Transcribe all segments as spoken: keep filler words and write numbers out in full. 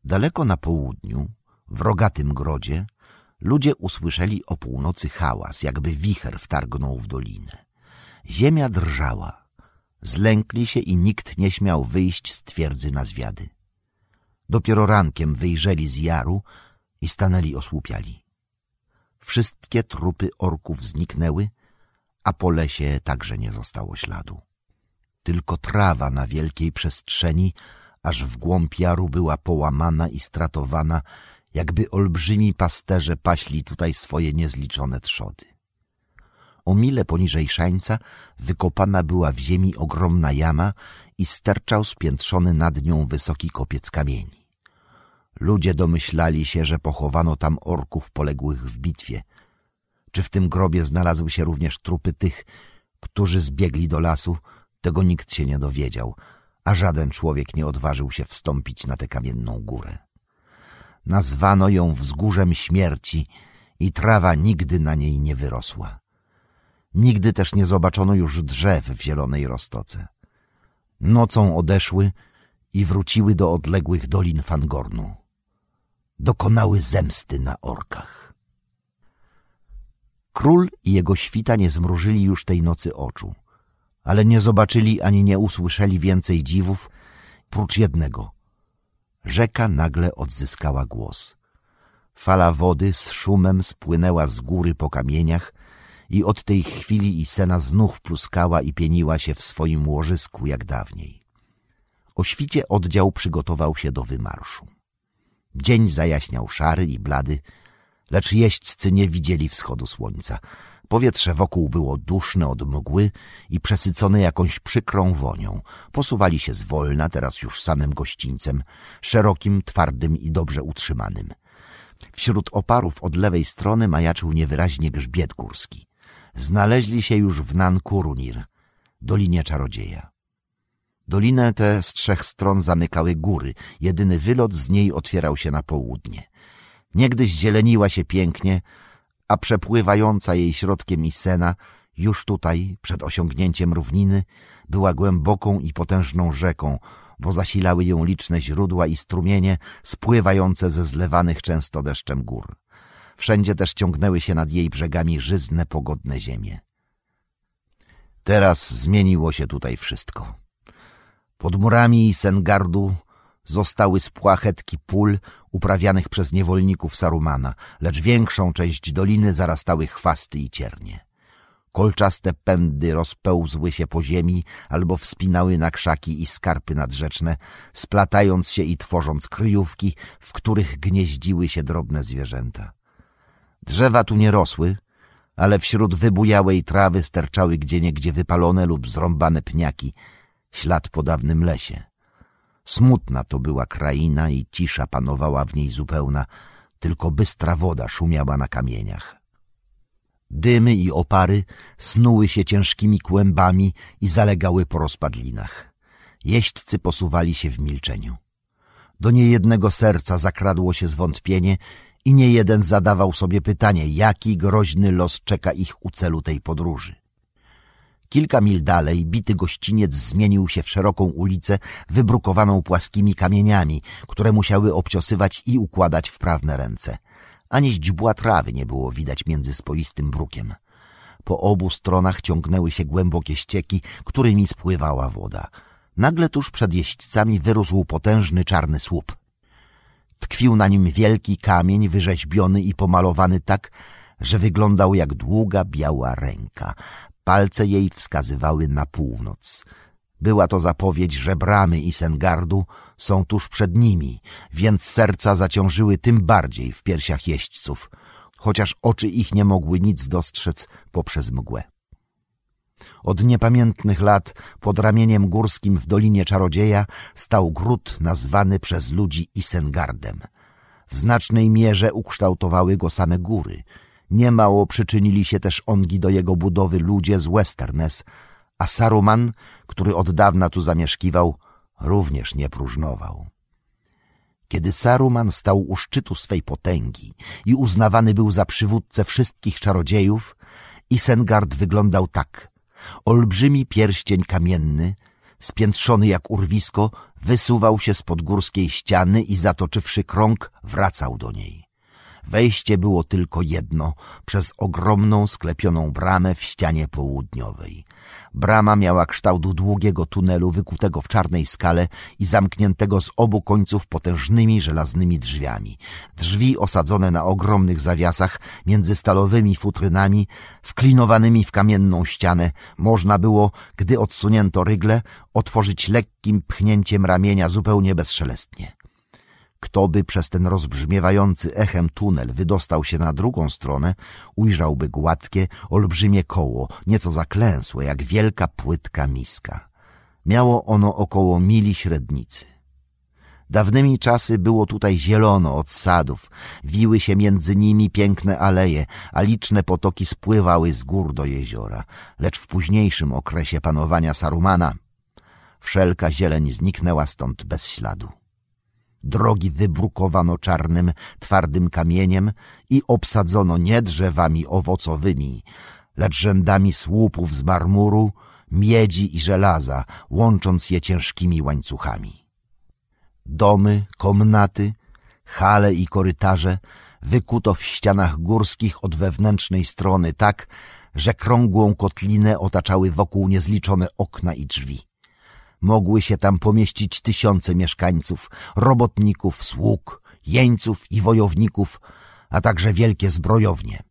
Daleko na południu, w rogatym grodzie, ludzie usłyszeli o północy hałas, jakby wicher wtargnął w dolinę. Ziemia drżała. Zlękli się i nikt nie śmiał wyjść z twierdzy na zwiady. Dopiero rankiem wyjrzeli z jaru i stanęli osłupiali. Wszystkie trupy orków zniknęły, a po lesie także nie zostało śladu. Tylko trawa na wielkiej przestrzeni, aż w głąb jaru była połamana i stratowana, jakby olbrzymi pasterze paśli tutaj swoje niezliczone trzody. O milę poniżej szańca wykopana była w ziemi ogromna jama i sterczał spiętrzony nad nią wysoki kopiec kamieni. Ludzie domyślali się, że pochowano tam orków poległych w bitwie. Czy w tym grobie znalazły się również trupy tych, którzy zbiegli do lasu, tego nikt się nie dowiedział, a żaden człowiek nie odważył się wstąpić na tę kamienną górę. Nazwano ją wzgórzem śmierci i trawa nigdy na niej nie wyrosła. Nigdy też nie zobaczono już drzew w zielonej roztoce. Nocą odeszły i wróciły do odległych dolin Fangornu. Dokonały zemsty na orkach. Król i jego świta nie zmrużyli już tej nocy oczu, ale nie zobaczyli ani nie usłyszeli więcej dziwów, prócz jednego. Rzeka nagle odzyskała głos. Fala wody z szumem spłynęła z góry po kamieniach i od tej chwili Isena znów pluskała i pieniła się w swoim łożysku jak dawniej. O świcie oddział przygotował się do wymarszu. Dzień zajaśniał szary i blady, lecz jeźdźcy nie widzieli wschodu słońca. Powietrze wokół było duszne od mgły i przesycone jakąś przykrą wonią. Posuwali się zwolna, teraz już samym gościńcem, szerokim, twardym i dobrze utrzymanym. Wśród oparów od lewej strony majaczył niewyraźnie grzbiet górski. Znaleźli się już w Nan-Kurunir, Dolinie Czarodzieja. Dolinę tę z trzech stron zamykały góry, jedyny wylot z niej otwierał się na południe. Niegdyś zieleniła się pięknie, a przepływająca jej środkiem Isena, już tutaj, przed osiągnięciem równiny, była głęboką i potężną rzeką, bo zasilały ją liczne źródła i strumienie spływające ze zlewanych często deszczem gór. Wszędzie też ciągnęły się nad jej brzegami żyzne, pogodne ziemie. Teraz zmieniło się tutaj wszystko. Pod murami Isengardu zostały spłachetki pól uprawianych przez niewolników Sarumana, lecz większą część doliny zarastały chwasty i ciernie. Kolczaste pędy rozpełzły się po ziemi albo wspinały na krzaki i skarpy nadrzeczne, splatając się i tworząc kryjówki, w których gnieździły się drobne zwierzęta. Drzewa tu nie rosły, ale wśród wybujałej trawy sterczały gdzieniegdzie wypalone lub zrąbane pniaki, ślad po dawnym lesie. Smutna to była kraina i cisza panowała w niej zupełna, tylko bystra woda szumiała na kamieniach. Dymy i opary snuły się ciężkimi kłębami i zalegały po rozpadlinach. Jeźdźcy posuwali się w milczeniu. Do niejednego serca zakradło się zwątpienie i niejeden zadawał sobie pytanie, jaki groźny los czeka ich u celu tej podróży. Kilka mil dalej bity gościniec zmienił się w szeroką ulicę wybrukowaną płaskimi kamieniami, które musiały obciosywać i układać wprawne ręce. Ani źdźbła trawy nie było widać między spoistym brukiem. Po obu stronach ciągnęły się głębokie ścieki, którymi spływała woda. Nagle tuż przed jeźdźcami wyrósł potężny czarny słup. Tkwił na nim wielki kamień wyrzeźbiony i pomalowany tak, że wyglądał jak długa biała ręka. Palce jej wskazywały na północ. Była to zapowiedź, że bramy Isengardu są tuż przed nimi, więc serca zaciążyły tym bardziej w piersiach jeźdźców, chociaż oczy ich nie mogły nic dostrzec poprzez mgłę. Od niepamiętnych lat pod ramieniem górskim w Dolinie Czarodzieja stał gród nazwany przez ludzi Isengardem. W znacznej mierze ukształtowały go same góry. Niemało przyczynili się też ongi do jego budowy ludzie z Westerness, a Saruman, który od dawna tu zamieszkiwał, również nie próżnował. Kiedy Saruman stał u szczytu swej potęgi i uznawany był za przywódcę wszystkich czarodziejów, Isengard wyglądał tak. Olbrzymi pierścień kamienny, spiętrzony jak urwisko, wysuwał się spod górskiej ściany i zatoczywszy krąg, wracał do niej. Wejście było tylko jedno, przez ogromną, sklepioną bramę w ścianie południowej. Brama miała kształt długiego tunelu wykutego w czarnej skale i zamkniętego z obu końców potężnymi żelaznymi drzwiami. Drzwi osadzone na ogromnych zawiasach między stalowymi futrynami, wklinowanymi w kamienną ścianę, można było, gdy odsunięto rygle, otworzyć lekkim pchnięciem ramienia zupełnie bezszelestnie. Kto by przez ten rozbrzmiewający echem tunel wydostał się na drugą stronę, ujrzałby gładkie, olbrzymie koło, nieco zaklęsłe, jak wielka płytka miska. Miało ono około mili średnicy. Dawnymi czasy było tutaj zielono od sadów, wiły się między nimi piękne aleje, a liczne potoki spływały z gór do jeziora. Lecz w późniejszym okresie panowania Sarumana wszelka zieleń zniknęła stąd bez śladu. Drogi wybrukowano czarnym, twardym kamieniem i obsadzono nie drzewami owocowymi, lecz rzędami słupów z marmuru, miedzi i żelaza, łącząc je ciężkimi łańcuchami. Domy, komnaty, hale i korytarze wykuto w ścianach górskich od wewnętrznej strony tak, że krągłą kotlinę otaczały wokół niezliczone okna i drzwi. Mogły się tam pomieścić tysiące mieszkańców, robotników, sług, jeńców i wojowników, a także wielkie zbrojownie.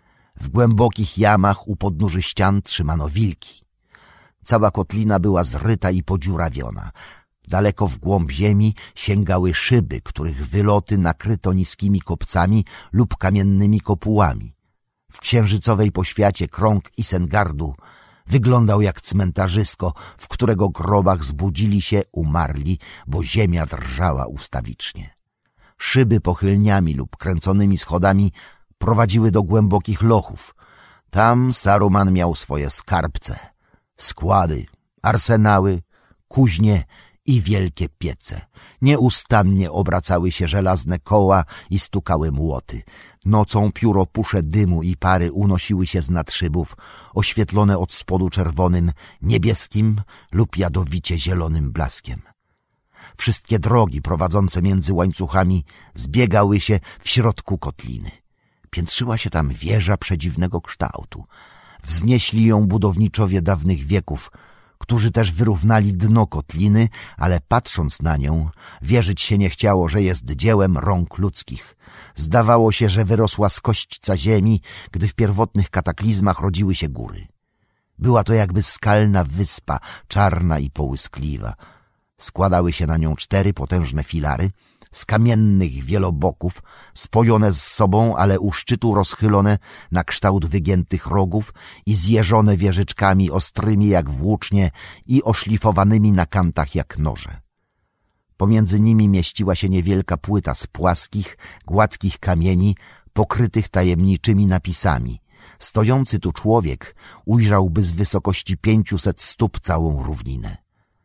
W głębokich jamach u podnóży ścian trzymano wilki. Cała kotlina była zryta i podziurawiona. Daleko w głąb ziemi sięgały szyby, których wyloty nakryto niskimi kopcami lub kamiennymi kopułami. W księżycowej poświacie krąg Isengardu wyglądał jak cmentarzysko, w którego grobach zbudzili się umarli, bo ziemia drżała ustawicznie. Szyby pochylniami lub kręconymi schodami prowadziły do głębokich lochów. Tam Saruman miał swoje skarbce, składy, arsenały, kuźnie i wielkie piece. Nieustannie obracały się żelazne koła i stukały młoty. Nocą pióropusze dymu i pary unosiły się z nad szybów, oświetlone od spodu czerwonym, niebieskim lub jadowicie zielonym blaskiem. Wszystkie drogi prowadzące między łańcuchami zbiegały się w środku kotliny. Piętrzyła się tam wieża przedziwnego kształtu. Wznieśli ją budowniczowie dawnych wieków, którzy też wyrównali dno kotliny, ale patrząc na nią, wierzyć się nie chciało, że jest dziełem rąk ludzkich. Zdawało się, że wyrosła z kośćca ziemi, gdy w pierwotnych kataklizmach rodziły się góry. Była to jakby skalna wyspa, czarna i połyskliwa. Składały się na nią cztery potężne filary, z kamiennych wieloboków, spojone z sobą, ale u szczytu rozchylone na kształt wygiętych rogów i zjeżone wieżyczkami ostrymi jak włócznie i oszlifowanymi na kantach jak noże. Pomiędzy nimi mieściła się niewielka płyta z płaskich, gładkich kamieni, pokrytych tajemniczymi napisami. Stojący tu człowiek ujrzałby z wysokości pięciuset stóp całą równinę.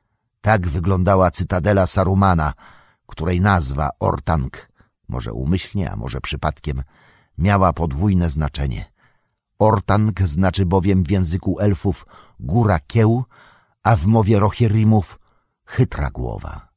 Tak wyglądała cytadela Sarumana, której nazwa Ortang, może umyślnie, a może przypadkiem, miała podwójne znaczenie. Ortang znaczy bowiem w języku elfów góra kieł, a w mowie Rohirrimów chytra głowa.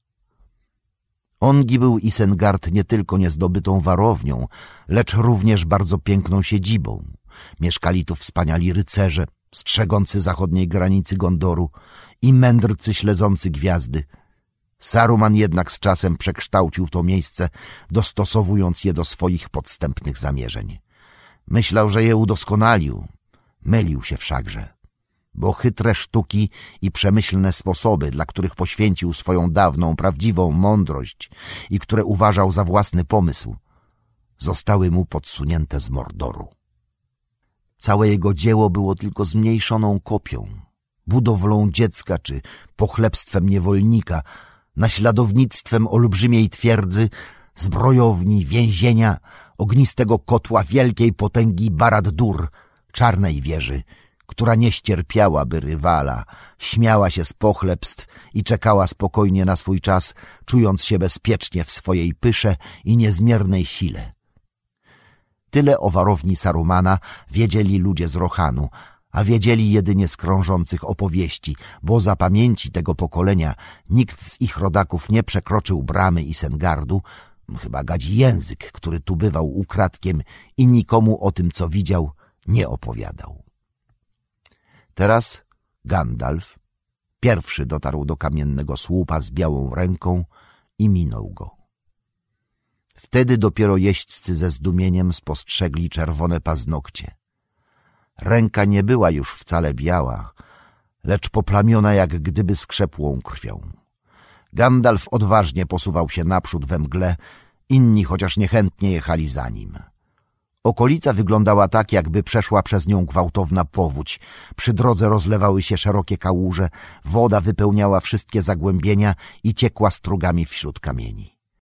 Ongi był Isengard nie tylko niezdobytą warownią, lecz również bardzo piękną siedzibą. Mieszkali tu wspaniali rycerze, strzegący zachodniej granicy Gondoru i mędrcy śledzący gwiazdy. Saruman jednak z czasem przekształcił to miejsce, dostosowując je do swoich podstępnych zamierzeń. Myślał, że je udoskonalił. Mylił się wszakże, bo chytre sztuki i przemyślne sposoby, dla których poświęcił swoją dawną, prawdziwą mądrość i które uważał za własny pomysł, zostały mu podsunięte z Mordoru. Całe jego dzieło było tylko zmniejszoną kopią, budowlą dziecka czy pochlebstwem niewolnika, naśladownictwem olbrzymiej twierdzy, zbrojowni, więzienia, ognistego kotła wielkiej potęgi Barad-dur, czarnej wieży, która nie ścierpiałaby rywala, śmiała się z pochlebstw i czekała spokojnie na swój czas, czując się bezpiecznie w swojej pysze i niezmiernej sile. Tyle o warowni Sarumana wiedzieli ludzie z Rohanu, a wiedzieli jedynie z krążących opowieści, bo za pamięci tego pokolenia nikt z ich rodaków nie przekroczył bramy Isengardu, chyba gadzi język, który tu bywał ukradkiem i nikomu o tym, co widział, nie opowiadał. Teraz Gandalf pierwszy dotarł do kamiennego słupa z białą ręką i minął go. Wtedy dopiero jeźdźcy ze zdumieniem spostrzegli czerwone paznokcie. Ręka nie była już wcale biała, lecz poplamiona jak gdyby skrzepłą krwią. Gandalf odważnie posuwał się naprzód we mgle, inni chociaż niechętnie jechali za nim. Okolica wyglądała tak, jakby przeszła przez nią gwałtowna powódź. Przy drodze rozlewały się szerokie kałuże, woda wypełniała wszystkie zagłębienia i ciekła strugami wśród kamieni.